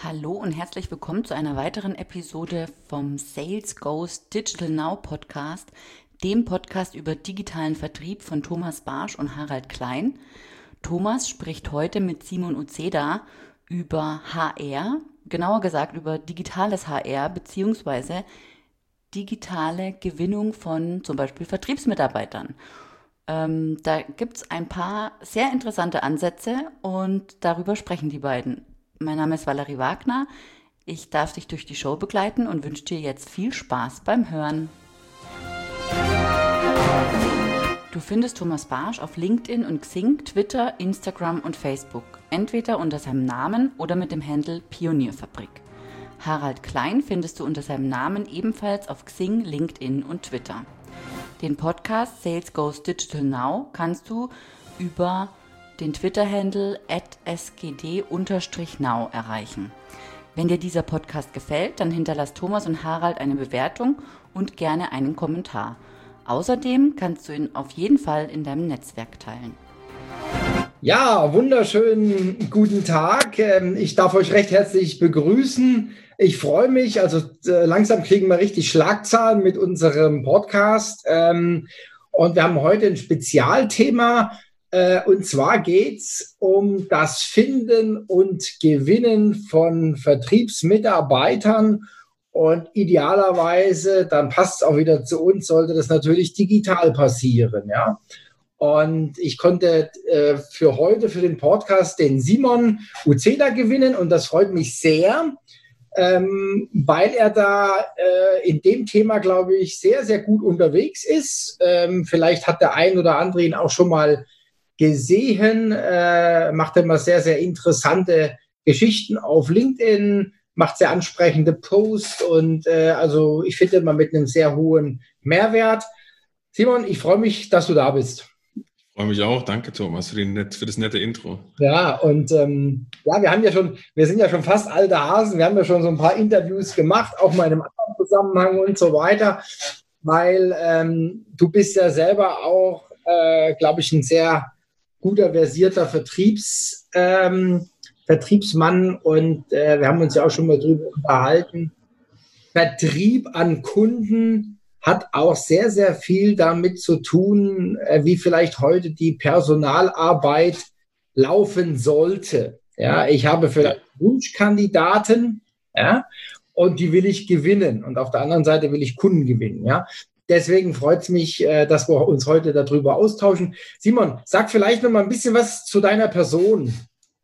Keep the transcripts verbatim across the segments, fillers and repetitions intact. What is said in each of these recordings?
Hallo und herzlich willkommen zu einer weiteren Episode vom Sales Goes Digital Now Podcast, dem Podcast über digitalen Vertrieb von Thomas Barsch und Harald Klein. Thomas spricht heute mit Simon Uceda über H R, genauer gesagt über digitales H R bzw. digitale Gewinnung von zum Beispiel Vertriebsmitarbeitern. Ähm, da gibt es ein paar sehr interessante Ansätze und darüber sprechen die beiden. Mein Name ist Valerie Wagner. Ich darf dich durch die Show begleiten und wünsche dir jetzt viel Spaß beim Hören. Du findest Thomas Barsch auf LinkedIn und Xing, Twitter, Instagram und Facebook. Entweder unter seinem Namen oder mit dem Handle Pionierfabrik. Harald Klein findest du unter seinem Namen ebenfalls auf Xing, LinkedIn und Twitter. Den Podcast Sales Goes Digital Now kannst du über den Twitter-Handle at s g d now erreichen. Wenn dir dieser Podcast gefällt, dann hinterlass Thomas und Harald eine Bewertung und gerne einen Kommentar. Außerdem kannst du ihn auf jeden Fall in deinem Netzwerk teilen. Ja, wunderschönen guten Tag. Ich darf euch recht herzlich begrüßen. Ich freue mich, also langsam kriegen wir richtig Schlagzahlen mit unserem Podcast. Und wir haben heute ein Spezialthema. Und zwar geht's um das Finden und Gewinnen von Vertriebsmitarbeitern. Und idealerweise, dann passt es auch wieder zu uns, sollte das natürlich digital passieren, ja. Und ich konnte äh, für heute, für den Podcast, den Simon Uceda gewinnen. Und das freut mich sehr, ähm, weil er da äh, in dem Thema, glaube ich, sehr, sehr gut unterwegs ist. Ähm, vielleicht hat der ein oder andere ihn auch schon mal gesehen, äh, macht immer sehr, sehr interessante Geschichten auf LinkedIn, macht sehr ansprechende Posts und äh, also ich finde immer mit einem sehr hohen Mehrwert. Simon, ich freue mich, dass du da bist. Ich freue mich auch. Danke, Thomas, für, den net, für das nette Intro. Ja, und ähm, ja, wir haben ja schon, wir sind ja schon fast alte Hasen, wir haben ja schon so ein paar Interviews gemacht, auch mal in einem anderen Zusammenhang und so weiter, weil ähm, du bist ja selber auch, äh, glaube ich, ein sehr guter, versierter Vertriebs, ähm, Vertriebsmann und äh, wir haben uns ja auch schon mal drüber unterhalten. Vertrieb an Kunden hat auch sehr, sehr viel damit zu tun, äh, wie vielleicht heute die Personalarbeit laufen sollte. Ja, ich habe vielleicht Wunschkandidaten, ja, und die will ich gewinnen und auf der anderen Seite will ich Kunden gewinnen, ja. Deswegen freut es mich, dass wir uns heute darüber austauschen. Simon, sag vielleicht noch mal ein bisschen was zu deiner Person.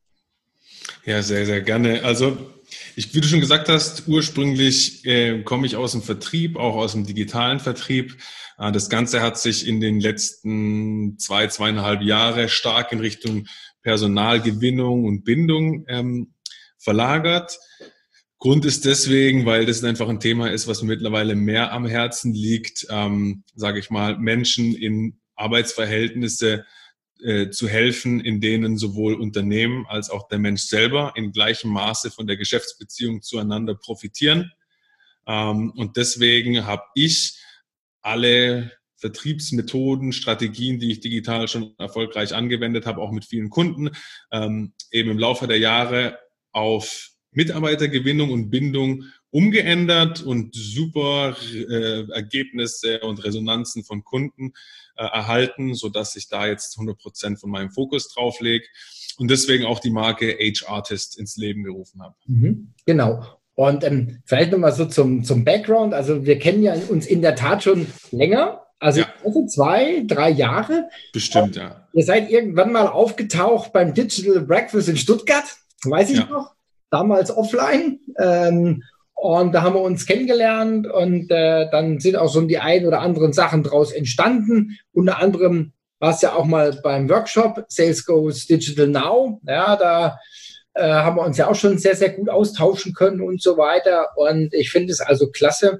Ja, sehr, sehr gerne. Also, ich, wie du schon gesagt hast, ursprünglich äh, komme ich aus dem Vertrieb, auch aus dem digitalen Vertrieb. Äh, das Ganze hat sich in den letzten zwei, zweieinhalb Jahre stark in Richtung Personalgewinnung und Bindung ähm, verlagert. Grund ist deswegen, weil das einfach ein Thema ist, was mir mittlerweile mehr am Herzen liegt, ähm, sage ich mal, Menschen in Arbeitsverhältnisse äh, zu helfen, in denen sowohl Unternehmen als auch der Mensch selber in gleichem Maße von der Geschäftsbeziehung zueinander profitieren. Ähm, und deswegen habe ich alle Vertriebsmethoden, Strategien, die ich digital schon erfolgreich angewendet habe, auch mit vielen Kunden, ähm, eben im Laufe der Jahre auf Mitarbeitergewinnung und Bindung umgeändert und super äh, Ergebnisse und Resonanzen von Kunden äh, erhalten, sodass ich da jetzt hundert Prozent von meinem Fokus drauf lege und deswegen auch die Marke H-Artist ins Leben gerufen habe. Mhm, genau. Und ähm, vielleicht nochmal so zum, zum Background. Also wir kennen ja uns in der Tat schon länger, also ja. zwei, drei Jahre. Bestimmt, ja. Ihr seid irgendwann mal aufgetaucht beim Digital Breakfast in Stuttgart, weiß ich ja. noch. Damals offline ähm, und da haben wir uns kennengelernt und äh, dann sind auch so die ein oder anderen Sachen daraus entstanden. Unter anderem war es ja auch mal beim Workshop Sales Goes Digital Now. Ja, da äh, haben wir uns ja auch schon sehr, sehr gut austauschen können und so weiter. Und ich finde es also klasse.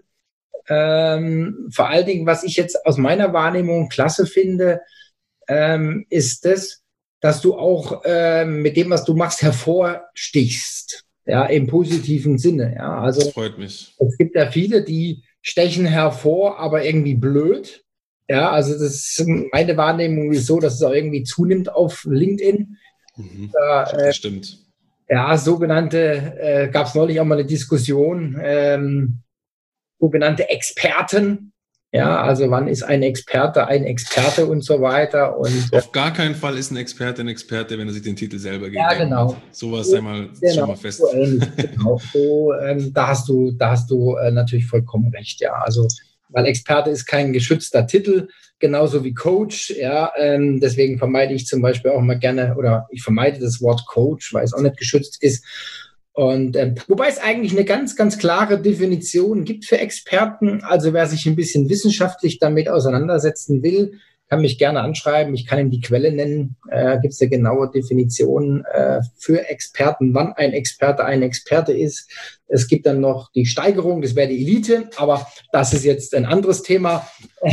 Ähm, vor allen Dingen, was ich jetzt aus meiner Wahrnehmung klasse finde, ähm, ist das, dass du auch äh, mit dem, was du machst, hervorstichst, ja, im positiven Sinne, ja. Also das freut mich. Es gibt ja viele, die stechen hervor, aber irgendwie blöd, ja. Also das ist meine Wahrnehmung ist so, dass es auch irgendwie zunimmt auf LinkedIn. Mhm. Da, äh, das stimmt. Ja, sogenannte, äh, gab es neulich auch mal eine Diskussion, ähm, sogenannte Experten. Ja, also wann ist ein Experte ein Experte und so weiter. Und, Auf gar keinen Fall ist ein Experte ein Experte, wenn er sich den Titel selber gibt. Ja, genau. Sowas einmal genau, schon mal fest. So ähnlich, genau. So, ähm, da hast du, da hast du äh, natürlich vollkommen recht, ja. Also, weil Experte ist kein geschützter Titel, genauso wie Coach, ja. Ähm, deswegen vermeide ich zum Beispiel auch mal gerne, oder ich vermeide das Wort Coach, weil es auch nicht geschützt ist. Und ähm, wobei es eigentlich eine ganz, ganz klare Definition gibt für Experten. Also wer sich ein bisschen wissenschaftlich damit auseinandersetzen will, kann mich gerne anschreiben. Ich kann ihm die Quelle nennen. Äh, gibt es eine genaue Definition äh, für Experten, wann ein Experte ein Experte ist. Es gibt dann noch die Steigerung, das wäre die Elite, aber das ist jetzt ein anderes Thema.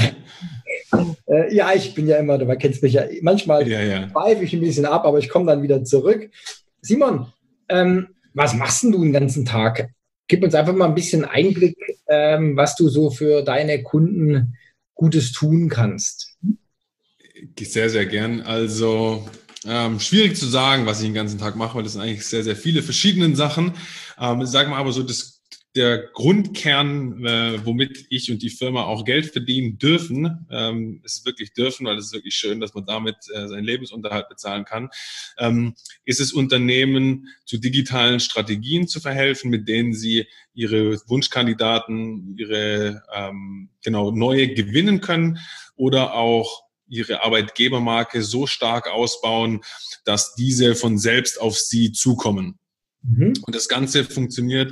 äh, ja, ich bin ja immer, du kennst mich ja, manchmal ja, ja. schweife ich ein bisschen ab, aber ich komme dann wieder zurück. Simon, ähm, was machst denn du den ganzen Tag? Gib uns einfach mal ein bisschen Einblick, ähm, was du so für deine Kunden Gutes tun kannst. Sehr, sehr gern. Also ähm, schwierig zu sagen, was ich den ganzen Tag mache, weil das sind eigentlich sehr, sehr viele verschiedene Sachen. Ähm, sagen wir aber so, das der Grundkern, äh, womit ich und die Firma auch Geld verdienen dürfen, ähm, ist wirklich dürfen, weil es ist wirklich schön, dass man damit äh, seinen Lebensunterhalt bezahlen kann, ähm, ist es Unternehmen zu digitalen Strategien zu verhelfen, mit denen sie ihre Wunschkandidaten, ihre ähm, genau neue gewinnen können oder auch ihre Arbeitgebermarke so stark ausbauen, dass diese von selbst auf sie zukommen. Mhm. Und das Ganze funktioniert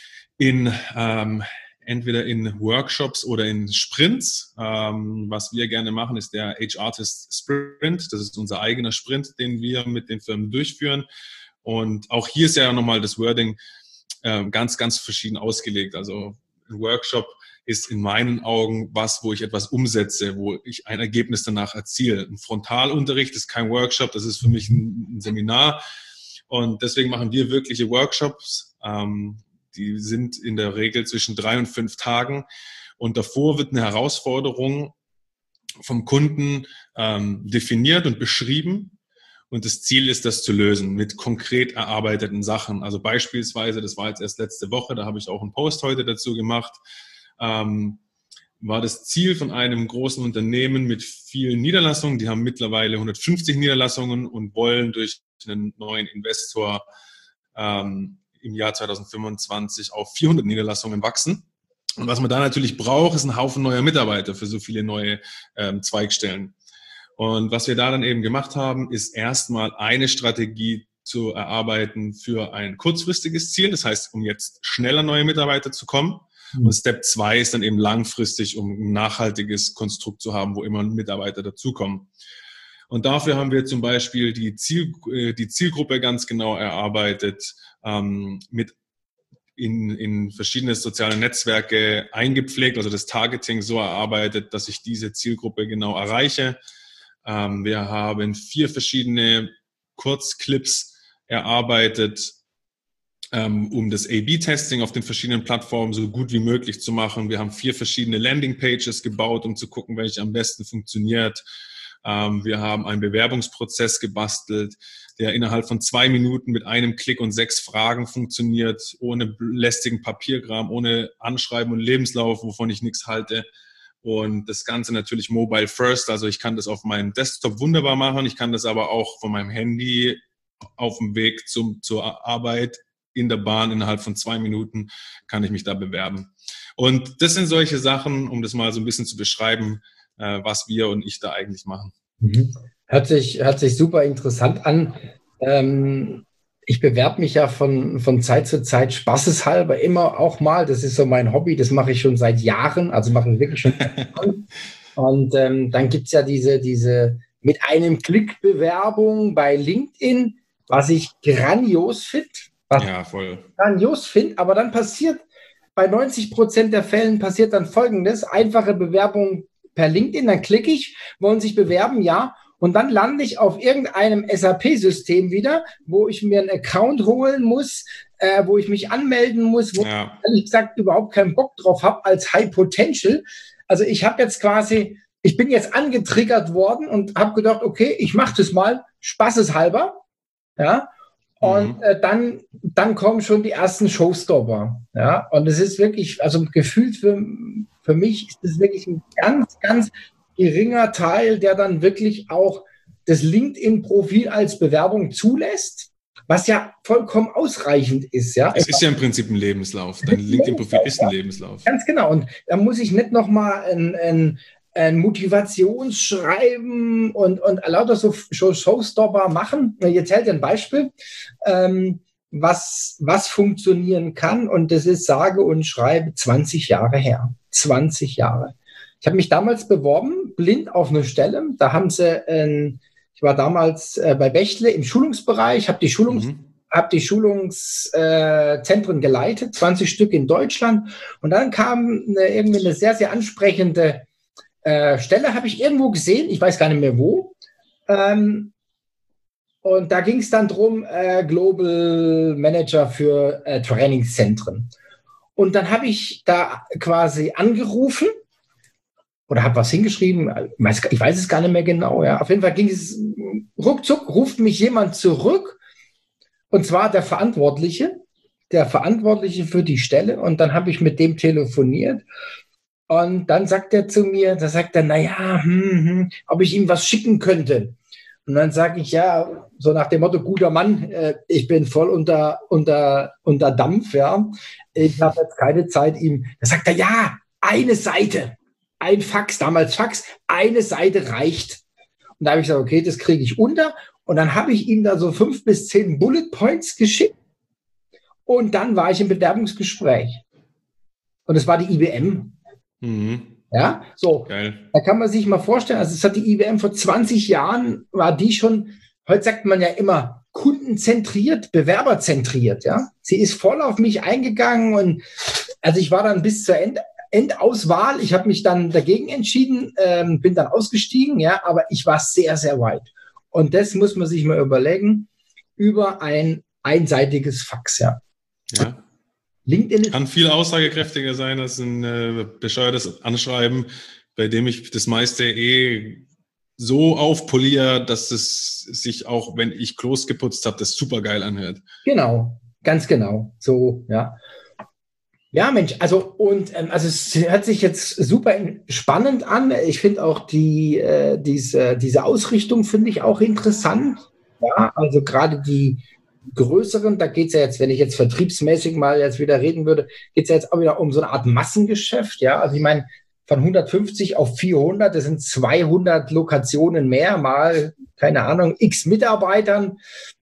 in ähm, entweder in Workshops oder in Sprints. Ähm, was wir gerne machen, ist der H-Artist Sprint. Das ist unser eigener Sprint, den wir mit den Firmen durchführen. Und auch hier ist ja nochmal das Wording äh, ganz, ganz verschieden ausgelegt. Also ein Workshop ist in meinen Augen was, wo ich etwas umsetze, wo ich ein Ergebnis danach erziele. Ein Frontalunterricht ist kein Workshop, das ist für mich ein, ein Seminar. Und deswegen machen wir wirkliche Workshops. Ähm, Die sind in der Regel zwischen drei und fünf Tagen. Und davor wird eine Herausforderung vom Kunden ähm, definiert und beschrieben. Und das Ziel ist, das zu lösen mit konkret erarbeiteten Sachen. Also beispielsweise, das war jetzt erst letzte Woche, da habe ich auch einen Post heute dazu gemacht, ähm, war das Ziel von einem großen Unternehmen mit vielen Niederlassungen. Die haben mittlerweile hundertfünfzig Niederlassungen und wollen durch einen neuen Investor ähm, im Jahr zweitausendfünfundzwanzig auf vierhundert Niederlassungen wachsen. Und was man da natürlich braucht, ist ein Haufen neuer Mitarbeiter für so viele neue ähm, Zweigstellen. Und was wir da dann eben gemacht haben, ist erstmal eine Strategie zu erarbeiten für ein kurzfristiges Ziel. Das heißt, um jetzt schneller neue Mitarbeiter zu kommen. Mhm. Und Step zwei ist dann eben langfristig, um ein nachhaltiges Konstrukt zu haben, wo immer Mitarbeiter dazukommen. Und dafür haben wir zum Beispiel die, Ziel, die Zielgruppe ganz genau erarbeitet, ähm, mit in, in verschiedene soziale Netzwerke eingepflegt, also das Targeting so erarbeitet, dass ich diese Zielgruppe genau erreiche. Ähm, wir haben vier verschiedene Kurzclips erarbeitet, ähm, um das A B Testing auf den verschiedenen Plattformen so gut wie möglich zu machen. Wir haben vier verschiedene Landingpages gebaut, um zu gucken, welche am besten funktioniert. Wir haben einen Bewerbungsprozess gebastelt, der innerhalb von zwei Minuten mit einem Klick und sechs Fragen funktioniert, ohne lästigen Papierkram, ohne Anschreiben und Lebenslauf, wovon ich nichts halte. Und das Ganze natürlich mobile first, also ich kann das auf meinem Desktop wunderbar machen, ich kann das aber auch von meinem Handy auf dem Weg zum, zur Arbeit in der Bahn innerhalb von zwei Minuten kann ich mich da bewerben. Und das sind solche Sachen, um das mal so ein bisschen zu beschreiben, was wir und ich da eigentlich machen. Hört sich, hört sich super interessant an. Ähm, ich bewerbe mich ja von, von Zeit zu Zeit spaßeshalber immer auch mal. Das ist so mein Hobby, das mache ich schon seit Jahren, also mache ich wirklich schon seit Jahren. Und ähm, dann gibt es ja diese, diese mit einem Klick Bewerbung bei LinkedIn, was ich grandios finde. Ja, voll. Grandios finde, aber dann passiert, bei neunzig Prozent der Fällen passiert dann Folgendes: einfache Bewerbung per LinkedIn, dann klicke ich, wollen sich bewerben, ja, und dann lande ich auf irgendeinem S A P-System wieder, wo ich mir einen Account holen muss, äh, wo ich mich anmelden muss, wo ja. ich ehrlich gesagt überhaupt keinen Bock drauf habe als High Potential. Also ich habe jetzt quasi, ich bin jetzt angetriggert worden und habe gedacht, okay, ich mache das mal spaßeshalber, ja, Und Mhm. äh, dann, dann kommen schon die ersten Showstopper. Ja, und es ist wirklich, also gefühlt für, für mich ist es wirklich ein ganz, ganz geringer Teil, der dann wirklich auch das LinkedIn-Profil als Bewerbung zulässt, was ja vollkommen ausreichend ist. Ja, Es ist ja im Prinzip ein Lebenslauf. Dein LinkedIn-Profil ist ein Lebenslauf. ganz genau. Und da muss ich nicht nochmal ein, ein, ein Motivationsschreiben und, und lauter so Showstopper machen. Jetzt hält ihr ein Beispiel, ähm, was, was funktionieren kann. Und das ist sage und schreibe zwanzig Jahre her. zwanzig Jahre. Ich habe mich damals beworben, blind auf eine Stelle. Da haben sie, äh, ich war damals äh, bei Bechtle im Schulungsbereich, habe die Schulungs Mhm. habe die Schulungszentren äh, geleitet, zwanzig Stück in Deutschland. Und dann kam eine, irgendwie eine sehr, sehr ansprechende äh, Stelle, habe ich irgendwo gesehen, ich weiß gar nicht mehr wo. Ähm, und da ging es dann drum, äh, Global Manager für äh, Trainingszentren. Und dann habe ich da quasi angerufen oder habe was hingeschrieben, ich weiß, ich weiß es gar nicht mehr genau. Ja. Auf jeden Fall ging es ruckzuck, ruft mich jemand zurück. Und zwar der Verantwortliche, der Verantwortliche für die Stelle. Und dann habe ich mit dem telefoniert. Und dann sagt er zu mir, da sagt er, naja, hm, hm, ob ich ihm was schicken könnte. Und dann sage ich, ja, so nach dem Motto, guter Mann, äh, ich bin voll unter, unter, unter Dampf, ja. Ich habe jetzt keine Zeit, ihm. Da sagt er, ja, eine Seite, ein Fax, damals Fax, eine Seite reicht. Und da habe ich gesagt, okay, das kriege ich unter. Und dann habe ich ihm da so fünf bis zehn Bullet Points geschickt. Und dann war ich im Bewerbungsgespräch. Und es war die I B M. Mhm. Ja, so. Geil. Da kann man sich mal vorstellen, also es hat die I B M vor zwanzig Jahren, war die schon, heute sagt man ja immer, kundenzentriert, bewerberzentriert, ja. Sie ist voll auf mich eingegangen und also ich war dann bis zur End, Endauswahl, ich habe mich dann dagegen entschieden, ähm, bin dann ausgestiegen, ja, aber ich war sehr, sehr weit. Und das muss man sich mal überlegen, über ein einseitiges Fax, ja. Ja. LinkedIn ist Kann viel aussagekräftiger sein als ein äh, bescheuertes Anschreiben, bei dem ich das meiste eh so aufpoliere, dass es sich auch, wenn ich Klos geputzt habe, das super geil anhört. genau, ganz genau, so, ja. Ja, Mensch, also und ähm, also es hört sich jetzt super spannend an. Ich finde auch die äh, diese diese Ausrichtung finde ich auch interessant. Ja, also gerade die größeren, da geht es ja jetzt, wenn ich jetzt vertriebsmäßig mal jetzt wieder reden würde, geht es ja jetzt auch wieder um so eine Art Massengeschäft. Ja, also ich meine von hundertfünfzig auf vierhundert, das sind zweihundert Lokationen mehr, mal keine Ahnung, x Mitarbeitern.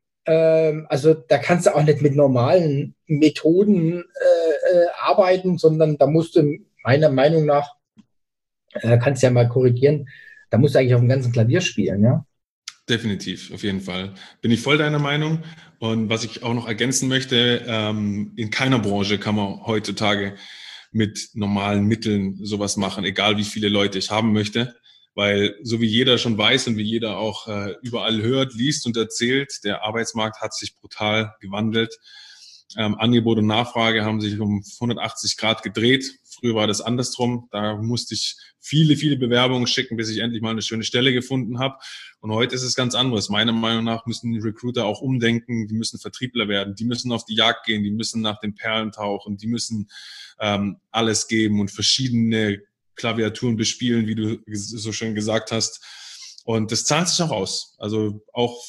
Also da kannst du auch nicht mit normalen Methoden äh, äh, arbeiten, sondern da musst du meiner Meinung nach, äh, kannst du ja mal korrigieren, da musst du eigentlich auf dem ganzen Klavier spielen, ja. Definitiv, auf jeden Fall. Bin ich voll deiner Meinung. Und was ich auch noch ergänzen möchte, ähm, in keiner Branche kann man heutzutage mit normalen Mitteln sowas machen, egal wie viele Leute ich haben möchte. Weil so wie jeder schon weiß und wie jeder auch äh, überall hört, liest und erzählt, der Arbeitsmarkt hat sich brutal gewandelt. Ähm, Angebot und Nachfrage haben sich um hundertachtzig Grad gedreht. Früher war das andersrum. Da musste ich viele, viele Bewerbungen schicken, bis ich endlich mal eine schöne Stelle gefunden habe. Und heute ist es ganz anderes. Meiner Meinung nach müssen die Recruiter auch umdenken. Die müssen Vertriebler werden. Die müssen auf die Jagd gehen. Die müssen nach den Perlen tauchen. Die müssen ähm, alles geben und verschiedene Klaviaturen bespielen, wie du so schön gesagt hast. Und das zahlt sich auch aus. Also auch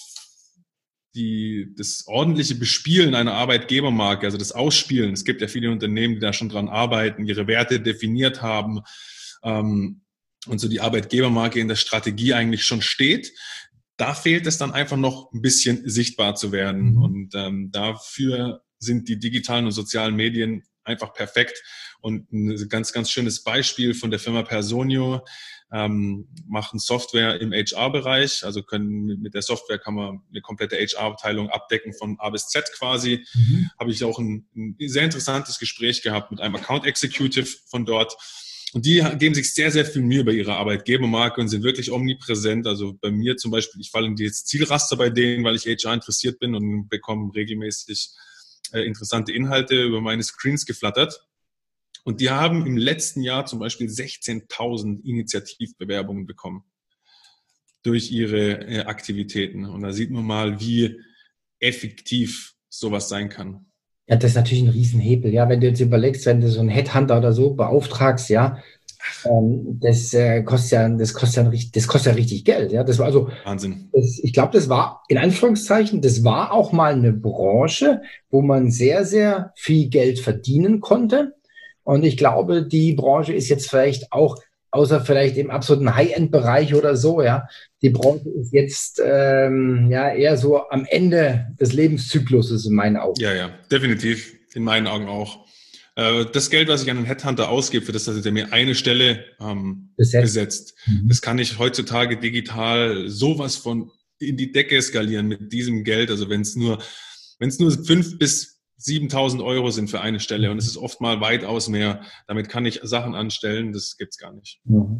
die, das ordentliche Bespielen einer Arbeitgebermarke, also das Ausspielen. Es gibt ja viele Unternehmen, die da schon dran arbeiten, ihre Werte definiert haben ähm, und so die Arbeitgebermarke in der Strategie eigentlich schon steht. Da fehlt es dann einfach noch ein bisschen sichtbar zu werden. Und ähm, dafür sind die digitalen und sozialen Medien einfach perfekt. Und ein ganz, ganz schönes Beispiel von der Firma Personio, ähm, machen Software im H R-Bereich, also können mit der Software kann man eine komplette H R-Abteilung abdecken von A bis Z quasi. Mhm. Habe ich auch ein, ein sehr interessantes Gespräch gehabt mit einem Account Executive von dort. Und die geben sich sehr, sehr viel Mühe bei ihrer Arbeitgebermarke und sind wirklich omnipräsent. Also bei mir zum Beispiel, ich falle in die Zielraster bei denen, weil ich H R interessiert bin und bekomme regelmäßig äh, interessante Inhalte über meine Screens geflattert. Und die haben im letzten Jahr zum Beispiel sechzehntausend Initiativbewerbungen bekommen durch ihre äh, Aktivitäten. Und da sieht man mal, wie effektiv sowas sein kann. Ja, das ist natürlich ein Riesenhebel. Ja, wenn du jetzt überlegst, wenn du so einen Headhunter oder so beauftragst, ja, ähm, das, äh, kostet ja, das kostet ja, richtig, das kostet ja richtig Geld. Ja, das war also Wahnsinn. Das, ich glaube, das war in Anführungszeichen, das war auch mal eine Branche, wo man sehr, sehr viel Geld verdienen konnte. Und ich glaube, die Branche ist jetzt vielleicht auch, außer vielleicht im absoluten High-End-Bereich oder so, ja, die Branche ist jetzt ähm, ja eher so am Ende des Lebenszykluses in meinen Augen. Ja, ja, definitiv. In meinen Augen auch. Äh, das Geld, was ich an einen Headhunter ausgebe, für das, dass er mir eine Stelle ähm, besetzt, besetzt mhm. das kann ich heutzutage digital sowas von in die Decke skalieren mit diesem Geld. Also wenn es nur, wenn es nur fünf bis siebentausend Euro sind für eine Stelle und es ist oft mal weitaus mehr. Damit kann ich Sachen anstellen, das gibt's gar nicht.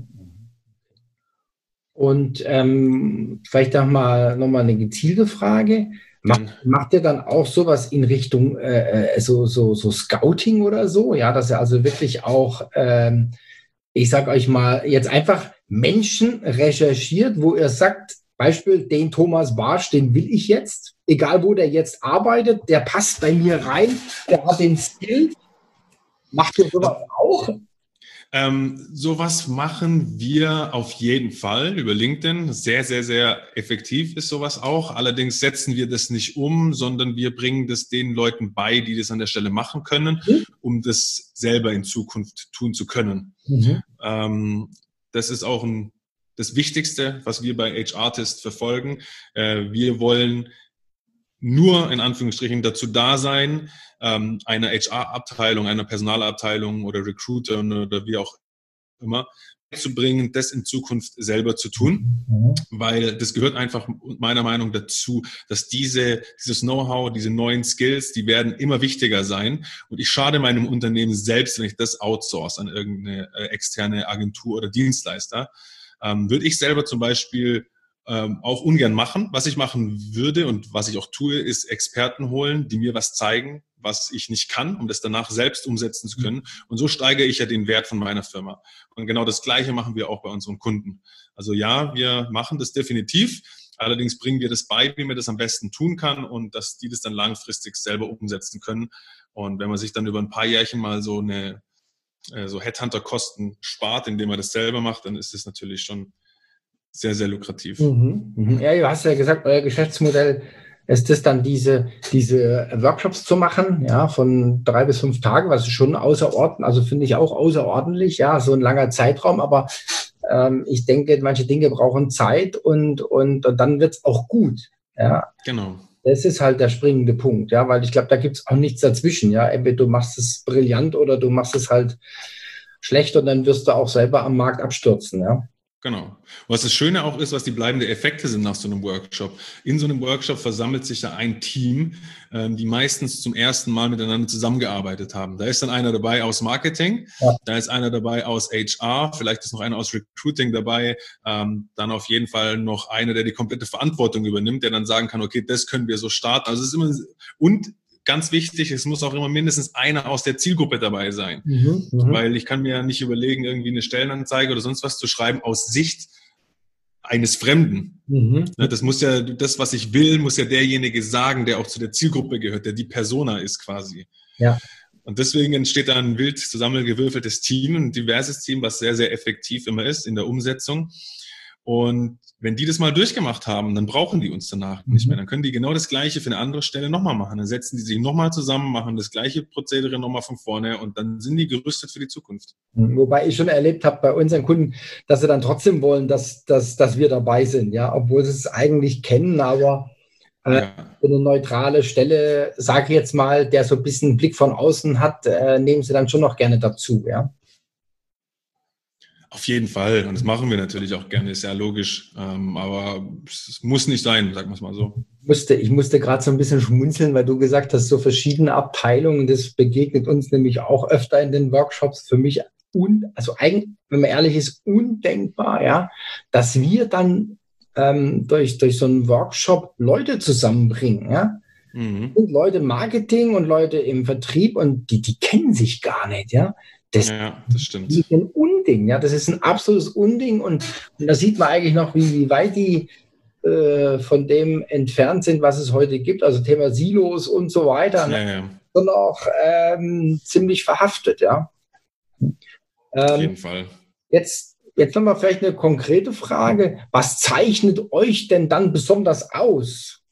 Und ähm, vielleicht noch mal, noch mal eine gezielte Frage. Macht, macht ihr dann auch sowas in Richtung äh, so, so, so Scouting oder so? Ja, dass ihr also wirklich auch, ähm, ich sag euch mal, jetzt einfach Menschen recherchiert, wo ihr sagt, Beispiel, den Thomas Barsch, den will ich jetzt, egal wo der jetzt arbeitet, der passt bei mir rein, der hat den Skill. Macht ihr sowas auch? Ähm, sowas machen wir auf jeden Fall über LinkedIn. Sehr, sehr, sehr effektiv ist sowas auch. Allerdings setzen wir das nicht um, sondern wir bringen das den Leuten bei, die das an der Stelle machen können, mhm. um das selber in Zukunft tun zu können. Mhm. Ähm, das ist auch ein das Wichtigste, was wir bei H-Artist verfolgen. Äh, wir wollen nur in Anführungsstrichen dazu da sein, ähm, einer H R-Abteilung, einer Personalabteilung oder Recruiter oder wie auch immer zu bringen, das in Zukunft selber zu tun, mhm. weil das gehört einfach meiner Meinung nach dazu, dass diese dieses Know-how, diese neuen Skills, die werden immer wichtiger sein und ich schade meinem Unternehmen selbst, wenn ich das outsource an irgendeine äh, externe Agentur oder Dienstleister. Ähm, würde ich selber zum Beispiel ähm, auch ungern machen. Was ich machen würde und was ich auch tue, ist Experten holen, die mir was zeigen, was ich nicht kann, um das danach selbst umsetzen zu können. Und so steigere ich ja den Wert von meiner Firma. Und genau das Gleiche machen wir auch bei unseren Kunden. Also ja, wir machen das definitiv. Allerdings bringen wir das bei, wie man das am besten tun kann und dass die das dann langfristig selber umsetzen können. Und wenn man sich dann über ein paar Jährchen mal so eine so Headhunter-Kosten spart, indem man das selber macht, dann ist das natürlich schon sehr, sehr lukrativ. Mhm, mhm. Ja, du hast ja gesagt, euer Geschäftsmodell ist es dann, diese, diese Workshops zu machen, ja, von drei bis fünf Tagen, was ist schon außerordentlich, also finde ich auch außerordentlich, ja, so ein langer Zeitraum, aber ähm, ich denke, manche Dinge brauchen Zeit und, und, und dann wird es auch gut, ja. Genau. Das ist halt der springende Punkt, ja, weil ich glaube, da gibt es auch nichts dazwischen, ja. Entweder du machst es brillant oder du machst es halt schlecht und dann wirst du auch selber am Markt abstürzen, ja. Genau. Was das Schöne auch ist, was die bleibenden Effekte sind nach so einem Workshop. In so einem Workshop versammelt sich da ein Team, ähm, die meistens zum ersten Mal miteinander zusammengearbeitet haben. Da ist dann einer dabei aus Marketing, ja. Da ist einer dabei aus H R, vielleicht ist noch einer aus Recruiting dabei, ähm, dann auf jeden Fall noch einer, der die komplette Verantwortung übernimmt, der dann sagen kann, okay, das können wir so starten. Also es ist immer, und ganz wichtig, es muss auch immer mindestens einer aus der Zielgruppe dabei sein. Mhm, weil ich kann mir ja nicht überlegen, irgendwie eine Stellenanzeige oder sonst was zu schreiben aus Sicht eines Fremden. Mhm. Das muss ja, das, was ich will, muss ja derjenige sagen, der auch zu der Zielgruppe gehört, der die Persona ist quasi. Ja. Und deswegen entsteht da ein wild zusammengewürfeltes Team, ein diverses Team, was sehr, sehr effektiv immer ist in der Umsetzung. Und wenn die das mal durchgemacht haben, dann brauchen die uns danach nicht mehr. Dann können die genau das Gleiche für eine andere Stelle nochmal machen. Dann setzen die sich nochmal zusammen, machen das gleiche Prozedere nochmal von vorne und dann sind die gerüstet für die Zukunft. Wobei ich schon erlebt habe bei unseren Kunden, dass sie dann trotzdem wollen, dass, dass, dass wir dabei sind, ja, obwohl sie es eigentlich kennen, aber äh, ja. eine neutrale Stelle, sage ich jetzt mal, der so ein bisschen einen Blick von außen hat, äh, nehmen sie dann schon noch gerne dazu, ja. Auf jeden Fall. Und das machen wir natürlich auch gerne, ist ja logisch. Ähm, aber es muss nicht sein, sagen wir es mal so. Ich musste, ich musste gerade so ein bisschen schmunzeln, weil du gesagt hast, so verschiedene Abteilungen, das begegnet uns nämlich auch öfter in den Workshops. Für mich, un, also eigentlich, wenn man ehrlich ist, undenkbar, ja, dass wir dann ähm, durch, durch so einen Workshop Leute zusammenbringen, ja. Mhm. Und Leute im Marketing und Leute im Vertrieb und die, die kennen sich gar nicht, ja. Das, ja, das stimmt. ist ein Unding, ja, das ist ein absolutes Unding und, und da sieht man eigentlich noch, wie, wie weit die äh, von dem entfernt sind, was es heute gibt, also Thema Silos und so weiter, ne? Ja, ja. Sondern auch ähm, ziemlich verhaftet, ja. Ähm, Auf jeden Fall. Jetzt, jetzt nochmal vielleicht eine konkrete Frage. Was zeichnet euch denn dann besonders aus?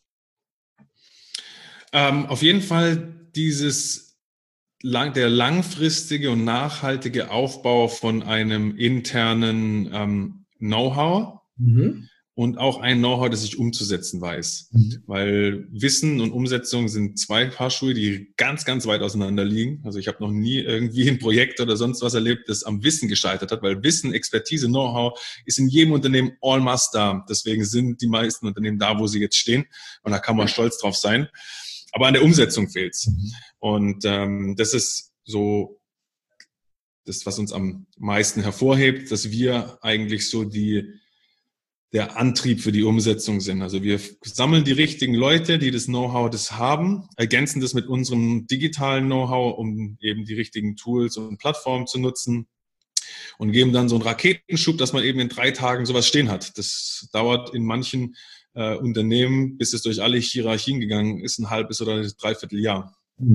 Ähm, auf jeden Fall dieses lang, der langfristige und nachhaltige Aufbau von einem internen ähm, Know-how Mhm. und auch ein Know-how, das ich umzusetzen weiß. Mhm. Weil Wissen und Umsetzung sind zwei Paar Schuhe, die ganz, ganz weit auseinander liegen. Also ich habe noch nie irgendwie ein Projekt oder sonst was erlebt, das am Wissen gescheitert hat, weil Wissen, Expertise, Know-how ist in jedem Unternehmen all must da. Deswegen sind die meisten Unternehmen da, wo sie jetzt stehen. Und da kann man stolz drauf sein. Aber an der Umsetzung fehlt's. Und ähm, das ist so das, was uns am meisten hervorhebt, dass wir eigentlich so die der Antrieb für die Umsetzung sind. Also wir sammeln die richtigen Leute, die das Know-how das haben, ergänzen das mit unserem digitalen Know-how, um eben die richtigen Tools und Plattformen zu nutzen und geben dann so einen Raketenschub, dass man eben in drei Tagen sowas stehen hat. Das dauert in manchen äh, Unternehmen, bis es durch alle Hierarchien gegangen ist, ein halbes oder ein Dreivierteljahr.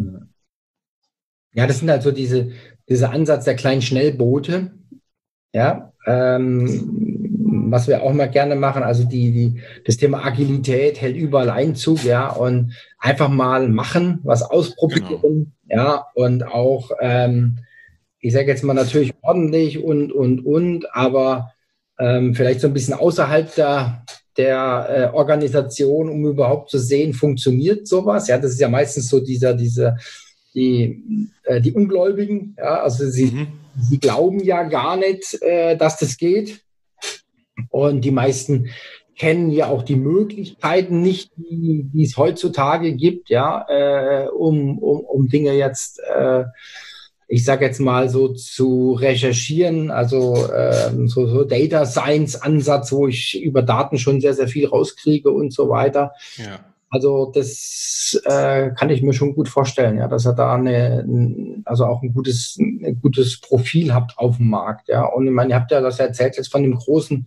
Ja, das sind also diese, dieser Ansatz der kleinen Schnellboote, ja, ähm, was wir auch mal gerne machen, also die, die, das Thema Agilität hält überall Einzug, ja, und einfach mal machen, was ausprobieren, genau. Ja, und auch, ähm, ich sage jetzt mal natürlich ordentlich und, und, und, aber ähm, vielleicht so ein bisschen außerhalb der, der äh, Organisation, um überhaupt zu sehen, funktioniert sowas, ja, das ist ja meistens so dieser, dieser, die, äh, die Ungläubigen, ja, also sie, mhm. sie glauben ja gar nicht, äh, dass das geht. Und die meisten kennen ja auch die Möglichkeiten nicht, die, die es heutzutage gibt, ja, äh, um, um, um Dinge jetzt, äh, ich sage jetzt mal so zu recherchieren, also äh, so, so Data Science Ansatz, wo ich über Daten schon sehr, sehr viel rauskriege und so weiter. Ja. Also das äh, kann ich mir schon gut vorstellen, ja, dass er da eine, also auch ein gutes, ein gutes Profil habt auf dem Markt, ja. Und ich meine, ihr habt ja das erzählt jetzt von dem großen,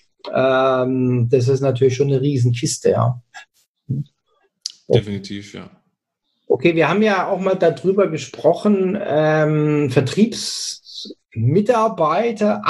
ähm, das ist natürlich schon eine Riesenkiste, ja. Definitiv, ja. Okay, wir haben ja auch mal darüber gesprochen, ähm, Vertriebsmitarbeiter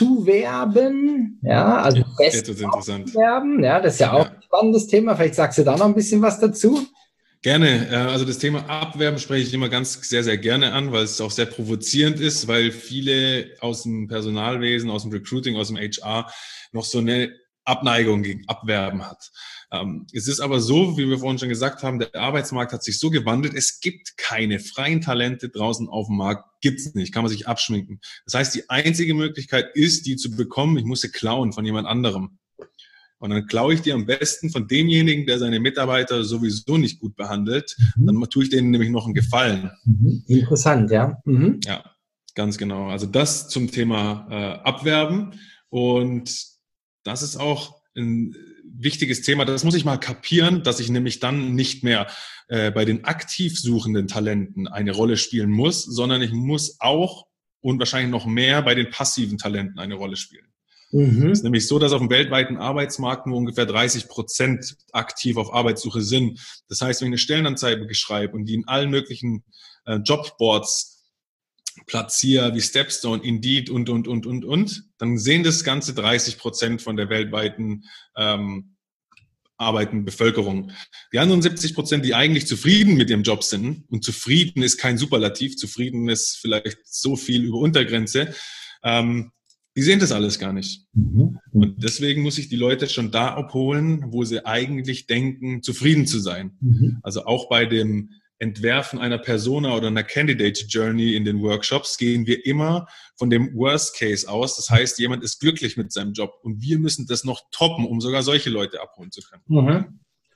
abzuwerben, ja, also fest abzuwerben, ja, das ist ja auch ja. ein spannendes Thema. Vielleicht sagst du da noch ein bisschen was dazu. Gerne. Also das Thema Abwerben spreche ich immer ganz sehr, sehr gerne an, weil es auch sehr provozierend ist, weil viele aus dem Personalwesen, aus dem Recruiting, aus dem H R noch so eine Abneigung gegen Abwerben hat. Es ist aber so, wie wir vorhin schon gesagt haben, der Arbeitsmarkt hat sich so gewandelt, es gibt keine freien Talente draußen auf dem Markt, gibt's nicht, kann man sich abschminken. Das heißt, die einzige Möglichkeit ist, die zu bekommen, ich muss sie klauen von jemand anderem. Und dann klaue ich die am besten von demjenigen, der seine Mitarbeiter sowieso nicht gut behandelt. Mhm. Dann tue ich denen nämlich noch einen Gefallen. Mhm. Interessant, ja. Mhm. Ja, ganz genau. Also das zum Thema äh, Abwerben. Und das ist auch ein wichtiges Thema. Das muss ich mal kapieren, dass ich nämlich dann nicht mehr äh, bei den aktiv suchenden Talenten eine Rolle spielen muss, sondern ich muss auch und wahrscheinlich noch mehr bei den passiven Talenten eine Rolle spielen. Mhm. Es ist nämlich so, dass auf dem weltweiten Arbeitsmarkt nur ungefähr dreißig Prozent aktiv auf Arbeitssuche sind. Das heißt, wenn ich eine Stellenanzeige schreibe und die in allen möglichen äh, Jobboards platziere, wie Stepstone, Indeed und, und, und, und, und, dann sehen das ganze dreißig Prozent von der weltweiten ähm, arbeitenden Bevölkerung. Die anderen siebzig Prozent, die eigentlich zufrieden mit ihrem Job sind, und zufrieden ist kein Superlativ, zufrieden ist vielleicht so viel über Untergrenze, ähm, die sehen das alles gar nicht. Mhm. Und deswegen muss ich die Leute schon da abholen, wo sie eigentlich denken, zufrieden zu sein. Mhm. Also auch bei dem Entwerfen einer Persona oder einer Candidate Journey in den Workshops gehen wir immer von dem Worst Case aus. Das heißt, jemand ist glücklich mit seinem Job und wir müssen das noch toppen, um sogar solche Leute abholen zu können. Mhm.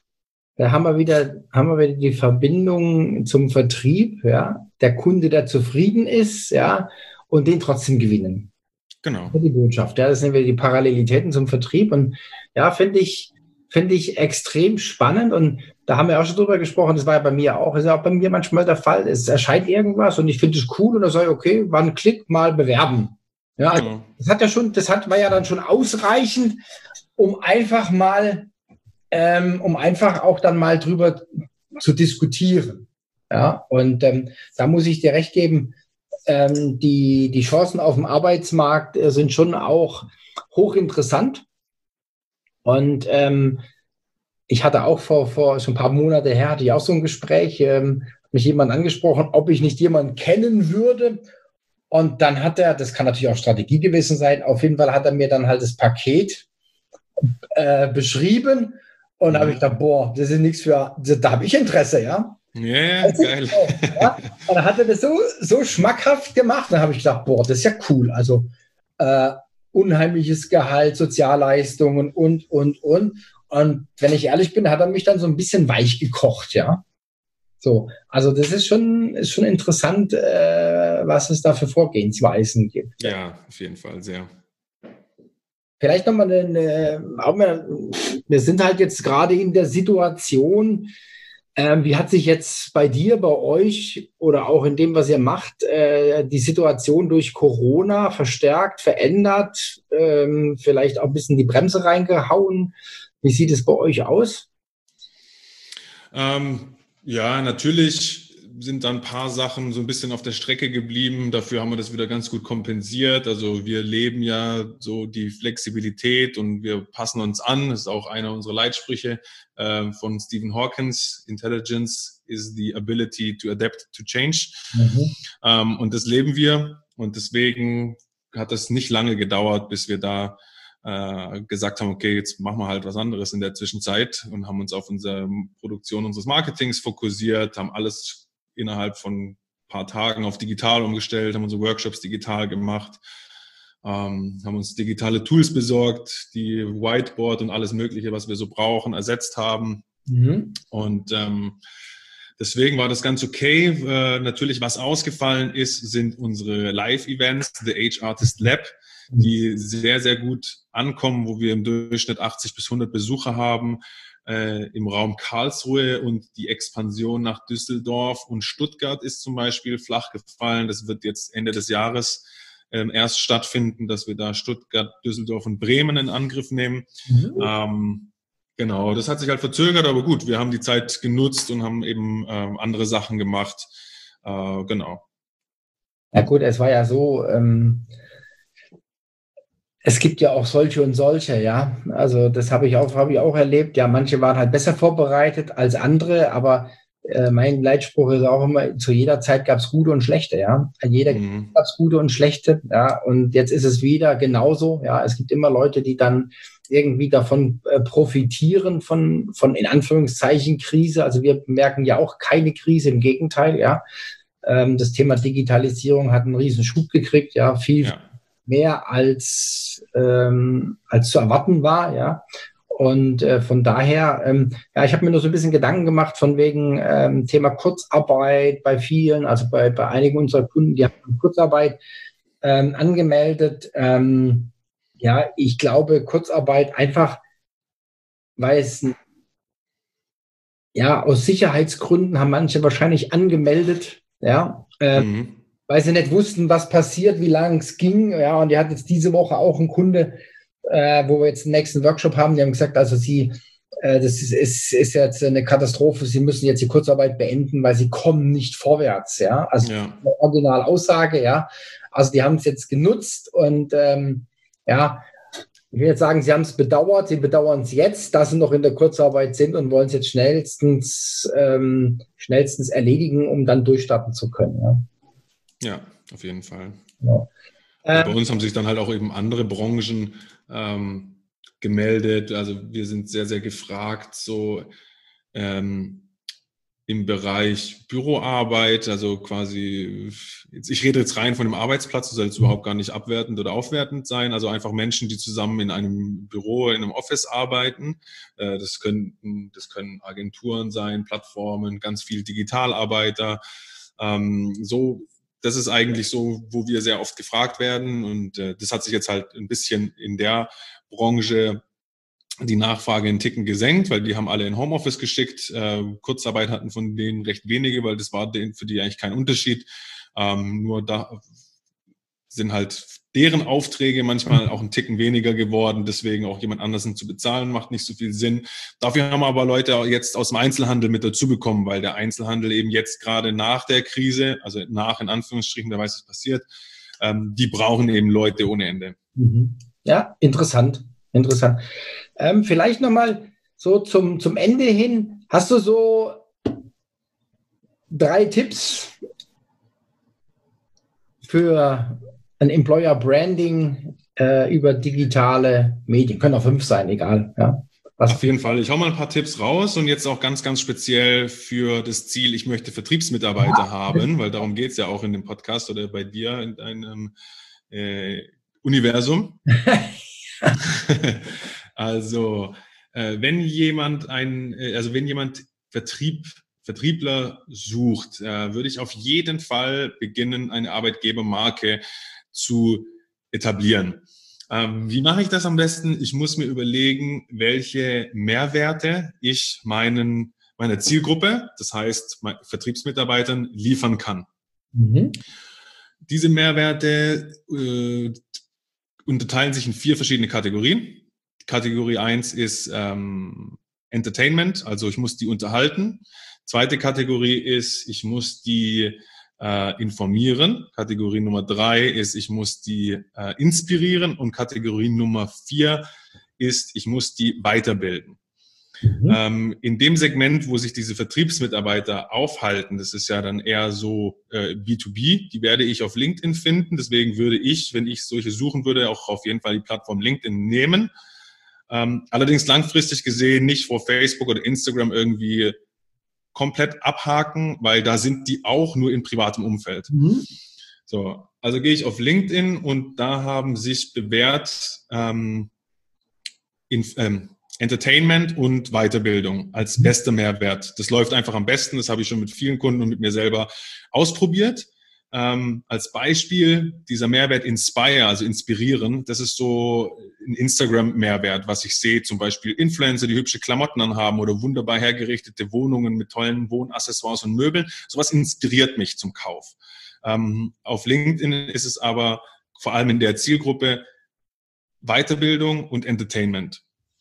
Da haben wir wieder, haben wir wieder die Verbindung zum Vertrieb, ja. Der Kunde, der zufrieden ist, ja, und den trotzdem gewinnen. Genau. Die Botschaft, ja, das sind wieder die Parallelitäten zum Vertrieb und ja, finde ich, finde ich extrem spannend und da haben wir auch schon drüber gesprochen, das war ja bei mir auch, das ist ja auch bei mir manchmal der Fall, es erscheint irgendwas und ich finde es cool und da sage ich, okay, war ein Klick, mal bewerben. Ja, also, das hat ja schon, das hat, war ja dann schon ausreichend, um einfach mal ähm, um einfach auch dann mal drüber zu diskutieren. Ja, und ähm, da muss ich dir recht geben, ähm, die, die Chancen auf dem Arbeitsmarkt äh, sind schon auch hochinteressant. Und ähm, ich hatte auch vor, vor schon ein paar Monate her, hatte ich auch so ein Gespräch, ähm, mich jemand angesprochen, ob ich nicht jemanden kennen würde. Und dann hat er, das kann natürlich auch Strategie gewesen sein, auf jeden Fall hat er mir dann halt das Paket äh, beschrieben. Und da habe ich gedacht, boah, das ist nichts für, da habe ich Interesse, ja. Ja, yeah, geil. Ja? Und dann hat er das so, so schmackhaft gemacht. Dann habe ich gedacht, boah, das ist ja cool. Also äh, unheimliches Gehalt, Sozialleistungen und, und, und. Und wenn ich ehrlich bin, hat er mich dann so ein bisschen weich gekocht, ja. So, also das ist schon, ist schon interessant, äh, was es da für Vorgehensweisen gibt. Ja, auf jeden Fall, sehr. Vielleicht nochmal eine, auch mal, wir sind halt jetzt gerade in der Situation, ähm, wie hat sich jetzt bei dir, bei euch oder auch in dem, was ihr macht, äh, die Situation durch Corona verstärkt, verändert, ähm, vielleicht auch ein bisschen die Bremse reingehauen? Wie sieht es bei euch aus? Ähm, ja, natürlich sind da ein paar Sachen so ein bisschen auf der Strecke geblieben. Dafür haben wir das wieder ganz gut kompensiert. Also wir leben ja so die Flexibilität und wir passen uns an. Das ist auch einer unserer Leitsprüche äh, von Stephen Hawkins. Intelligence is the ability to adapt to change. Mhm. Ähm, und das leben wir. Und deswegen hat es nicht lange gedauert, bis wir da äh, gesagt haben, okay, jetzt machen wir halt was anderes in der Zwischenzeit und haben uns auf unsere Produktion unseres Marketings fokussiert, haben alles innerhalb von ein paar Tagen auf digital umgestellt, haben unsere Workshops digital gemacht, ähm, haben uns digitale Tools besorgt, die Whiteboard und alles Mögliche, was wir so brauchen, ersetzt haben. Mhm. Und ähm, deswegen war das ganz okay. Äh, natürlich, was ausgefallen ist, sind unsere Live-Events, The Age Artist Lab, die sehr, sehr gut ankommen, wo wir im Durchschnitt achtzig bis hundert Besucher haben. Äh, im Raum Karlsruhe und die Expansion nach Düsseldorf und Stuttgart ist zum Beispiel flach gefallen. Das wird jetzt Ende des Jahres ähm, erst stattfinden, dass wir da Stuttgart, Düsseldorf und Bremen in Angriff nehmen. Mhm. Ähm, genau, das hat sich halt verzögert, aber gut, wir haben die Zeit genutzt und haben eben ähm, andere Sachen gemacht. Äh, genau. Ja gut, es war ja so, ähm es gibt ja auch solche und solche, ja. Also das habe ich auch, habe ich auch erlebt. Ja, manche waren halt besser vorbereitet als andere, aber äh, mein Leitspruch ist auch immer, zu jeder Zeit gab es gute und schlechte, ja. An jeder mhm. gab es gute und schlechte, ja. Und jetzt ist es wieder genauso, ja. Es gibt immer Leute, die dann irgendwie davon äh, profitieren, von, von in Anführungszeichen Krise. Also wir merken ja auch keine Krise, im Gegenteil, ja. Ähm, das Thema Digitalisierung hat einen riesen Schub gekriegt, ja. Viel ja. mehr als, ähm, als zu erwarten war, ja. Und äh, von daher, ähm, ja, ich habe mir nur so ein bisschen Gedanken gemacht von wegen ähm, Thema Kurzarbeit bei vielen, also bei, bei einigen unserer Kunden, die haben Kurzarbeit ähm, angemeldet. Ähm, ja, ich glaube, Kurzarbeit einfach, weil es, ja, aus Sicherheitsgründen haben manche wahrscheinlich angemeldet, ja, äh, mhm. weil sie nicht wussten, was passiert, wie lange es ging. Ja, und die hat jetzt diese Woche auch einen Kunde, äh, wo wir jetzt den nächsten Workshop haben. Die haben gesagt, also sie, äh, das ist, ist, ist jetzt eine Katastrophe. Sie müssen jetzt die Kurzarbeit beenden, weil sie kommen nicht vorwärts. Ja, also ja. Eine Originalaussage. Ja, also die haben es jetzt genutzt und ähm, ja, ich will jetzt sagen, sie haben es bedauert. Sie bedauern es jetzt, dass sie noch in der Kurzarbeit sind und wollen es jetzt schnellstens, ähm, schnellstens erledigen, um dann durchstarten zu können. Ja. Ja, auf jeden Fall. Ja. Ähm, bei uns haben sich dann halt auch eben andere Branchen ähm, gemeldet. Also wir sind sehr, sehr gefragt, so ähm, im Bereich Büroarbeit, also quasi, jetzt, ich rede jetzt rein von dem Arbeitsplatz, das soll jetzt überhaupt gar nicht abwertend oder aufwertend sein, also einfach Menschen, die zusammen in einem Büro, in einem Office arbeiten. Äh, das können, das können Agenturen sein, Plattformen, ganz viel Digitalarbeiter, ähm, so. Das ist eigentlich so, wo wir sehr oft gefragt werden und äh, das hat sich jetzt halt ein bisschen in der Branche die Nachfrage einen Ticken gesenkt, weil die haben alle in Homeoffice geschickt. Äh, Kurzarbeit hatten von denen recht wenige, weil das war für die eigentlich kein Unterschied. Ähm, nur da sind halt deren Aufträge manchmal auch ein Ticken weniger geworden, deswegen auch jemand anderen zu bezahlen, macht nicht so viel Sinn. Dafür haben aber Leute jetzt aus dem Einzelhandel mit dazu bekommen, weil der Einzelhandel eben jetzt gerade nach der Krise, also nach in Anführungsstrichen, wer weiß, was passiert, ähm, die brauchen eben Leute ohne Ende. Ja, interessant, interessant. Ähm, vielleicht nochmal so zum, zum Ende hin, hast du so drei Tipps für ein Employer Branding äh, über digitale Medien? Können auch fünf sein, egal. Ja. Was? Auf jeden Fall. Ich hau mal ein paar Tipps raus und jetzt auch ganz, ganz speziell für das Ziel, ich möchte Vertriebsmitarbeiter ja. haben, weil darum geht es ja auch in dem Podcast oder bei dir in deinem äh, Universum. Also, äh, wenn jemand ein, äh, also wenn jemand Vertrieb Vertriebler sucht, äh, würde ich auf jeden Fall beginnen, eine Arbeitgebermarke zu etablieren. Ähm, wie mache ich das am besten? Ich muss mir überlegen, welche Mehrwerte ich meinen, meiner Zielgruppe, das heißt Vertriebsmitarbeitern, liefern kann. Mhm. Diese Mehrwerte äh, unterteilen sich in vier verschiedene Kategorien. Kategorie eins ist ähm, Entertainment, also ich muss die unterhalten. Zweite Kategorie ist, ich muss die äh, informieren. Kategorie Nummer drei ist, ich muss die äh, inspirieren. Und Kategorie Nummer vier ist, ich muss die weiterbilden. Mhm. Ähm, in dem Segment, wo sich diese Vertriebsmitarbeiter aufhalten, das ist ja dann eher so äh, B zwei B, die werde ich auf LinkedIn finden. Deswegen würde ich, wenn ich solche suchen würde, auch auf jeden Fall die Plattform LinkedIn nehmen. Ähm, allerdings langfristig gesehen nicht vor Facebook oder Instagram irgendwie komplett abhaken, weil da sind die auch nur in privatem Umfeld. Mhm. So, also gehe ich auf LinkedIn und da haben sich bewährt ähm, in, ähm, Entertainment und Weiterbildung als bester Mehrwert. Das läuft einfach am besten. Das habe ich schon mit vielen Kunden und mit mir selber ausprobiert. Ähm, als Beispiel dieser Mehrwert Inspire, also inspirieren, das ist so ein Instagram-Mehrwert, was ich sehe, zum Beispiel Influencer, die hübsche Klamotten anhaben oder wunderbar hergerichtete Wohnungen mit tollen Wohnaccessoires und Möbeln. Sowas inspiriert mich zum Kauf. Ähm, auf LinkedIn ist es aber vor allem in der Zielgruppe Weiterbildung und Entertainment.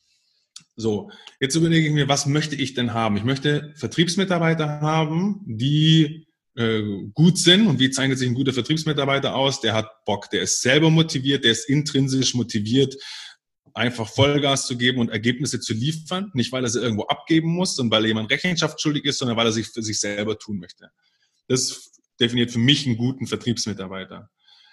So, jetzt überlege ich mir, was möchte ich denn haben? Ich möchte Vertriebsmitarbeiter haben, die gut sind. Und wie zeichnet sich ein guter Vertriebsmitarbeiter aus? Der hat Bock, der ist selber motiviert, der ist intrinsisch motiviert, einfach Vollgas zu geben und Ergebnisse zu liefern. Nicht, weil er sie irgendwo abgeben muss und weil jemand Rechenschaft schuldig ist, sondern weil er sich für sich selber tun möchte. Das definiert für mich einen guten Vertriebsmitarbeiter.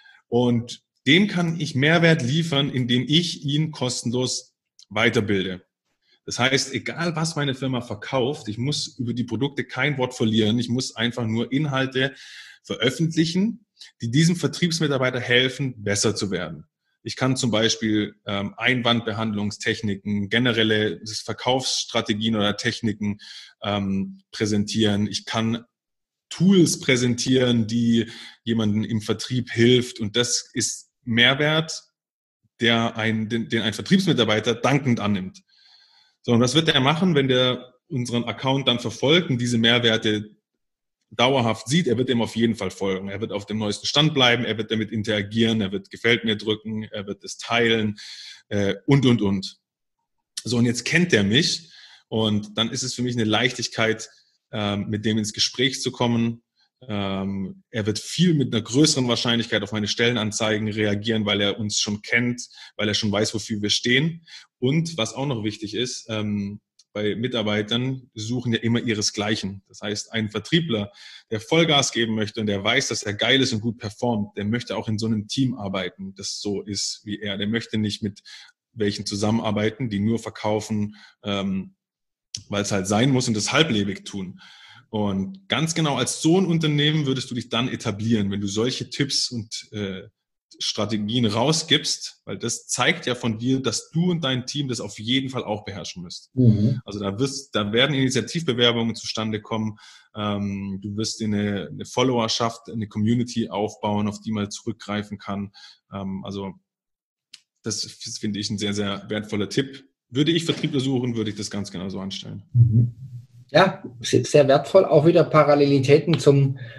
Und dem kann ich Mehrwert liefern, indem ich ihn kostenlos weiterbilde. Das heißt, egal was meine Firma verkauft, ich muss über die Produkte kein Wort verlieren. Ich muss einfach nur Inhalte veröffentlichen, die diesem Vertriebsmitarbeiter helfen, besser zu werden. Ich kann zum Beispiel ähm, Einwandbehandlungstechniken, generelle Verkaufsstrategien oder Techniken ähm, präsentieren. Ich kann Tools präsentieren, die jemandem im Vertrieb hilft. Und das ist Mehrwert, der ein, den, den ein Vertriebsmitarbeiter dankend annimmt. So, und was wird der machen, wenn der unseren Account dann verfolgt und diese Mehrwerte dauerhaft sieht? Er wird dem auf jeden Fall folgen. Er wird auf dem neuesten Stand bleiben, er wird damit interagieren, er wird Gefällt mir drücken, er wird es teilen äh, und, und, und. So, und jetzt kennt er mich und dann ist es für mich eine Leichtigkeit, ähm, mit dem ins Gespräch zu kommen. Ähm, er wird viel mit einer größeren Wahrscheinlichkeit auf meine Stellenanzeigen reagieren, weil er uns schon kennt, weil er schon weiß, wofür wir stehen. Und was auch noch wichtig ist, ähm, bei Mitarbeitern suchen ja immer ihresgleichen. Das heißt, ein Vertriebler, der Vollgas geben möchte und der weiß, dass er geil ist und gut performt, der möchte auch in so einem Team arbeiten, das so ist wie er. Der möchte nicht mit welchen zusammenarbeiten, die nur verkaufen, ähm, weil es halt sein muss und das halblebig tun. Und ganz genau als so ein Unternehmen würdest du dich dann etablieren, wenn du solche Tipps und äh, Strategien rausgibst, weil das zeigt ja von dir, dass du und dein Team das auf jeden Fall auch beherrschen müsst. Mhm. Also da wirst, da werden Initiativbewerbungen zustande kommen. Ähm, du wirst eine, eine Followerschaft, eine Community aufbauen, auf die man zurückgreifen kann. Ähm, also das, das finde ich ein sehr, sehr wertvoller Tipp. Würde ich Vertriebler suchen, würde ich das ganz genau so anstellen. Mhm. Ja, sehr wertvoll. Auch wieder Parallelitäten zum,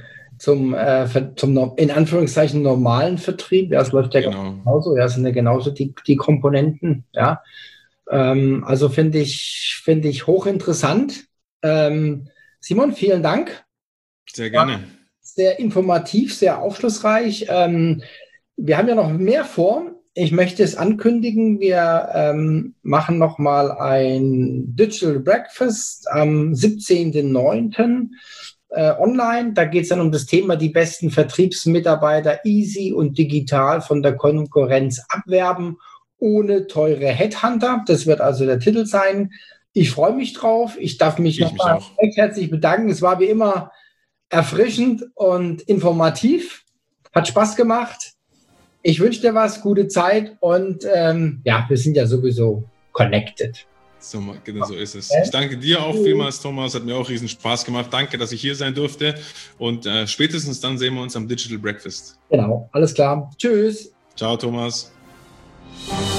zum, äh, zum in Anführungszeichen normalen Vertrieb. Ja, es läuft ja genau. genauso. Ja, sind ja genauso die, die Komponenten. Ja, ähm, also finde ich, finde ich hochinteressant. Ähm, Simon, vielen Dank. Sehr gerne. War sehr informativ, sehr aufschlussreich. Ähm, wir haben ja noch mehr vor. Ich möchte es ankündigen. Wir ähm, machen noch mal ein Digital Breakfast am siebzehnten neunten Äh, online. Da geht es dann um das Thema die besten Vertriebsmitarbeiter easy und digital von der Konkurrenz abwerben, ohne teure Headhunter. Das wird also der Titel sein. Ich freue mich drauf. Ich darf mich nochmal recht herzlich bedanken. Es war wie immer erfrischend und informativ. Hat Spaß gemacht. Ich wünsche dir was, gute Zeit und ähm, ja, wir sind ja sowieso connected. So, genau so ist es. Ich danke dir auch vielmals, Thomas. Hat mir auch riesen Spaß gemacht. Danke, dass ich hier sein durfte. Und äh, spätestens dann sehen wir uns am Digital Breakfast. Genau, alles klar. Tschüss. Ciao, Thomas.